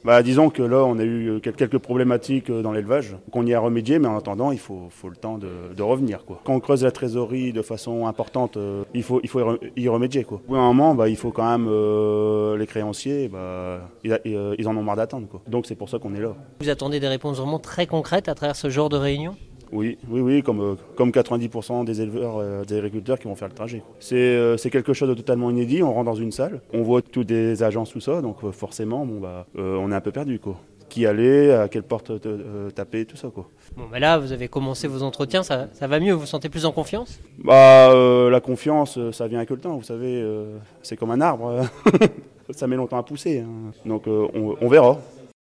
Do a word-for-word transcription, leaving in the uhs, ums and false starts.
Bah, disons que là, on a eu quelques problématiques dans l'élevage, qu'on y a remédié, mais en attendant, il faut, faut le temps de, de revenir, quoi. Quand on creuse la trésorerie de façon importante, euh, il faut, il faut y remédier, quoi. Au bout d'un moment, bah, il faut quand même euh, les créanciers, bah, ils, ils en ont marre d'attendre, quoi. Donc c'est pour ça qu'on est là. Vous attendez des réponses vraiment très concrètes à travers ce genre de réunion ? Oui, oui, oui, comme, euh, comme quatre-vingt-dix pour cent des éleveurs, euh, des agriculteurs qui vont faire le trajet. C'est, euh, c'est quelque chose de totalement inédit. On rentre dans une salle, on voit toutes les agences, tout ça, donc euh, forcément, bon, bah, euh, on est un peu perdu, quoi. Qui aller, à quelle porte euh, taper, tout ça, quoi. Bon, bah là, vous avez commencé vos entretiens, ça, ça va mieux, vous vous sentez plus en confiance ? Bah, euh, la confiance, ça vient avec le temps, vous savez, euh, c'est comme un arbre, ça met longtemps à pousser, hein. Donc euh, on, on verra.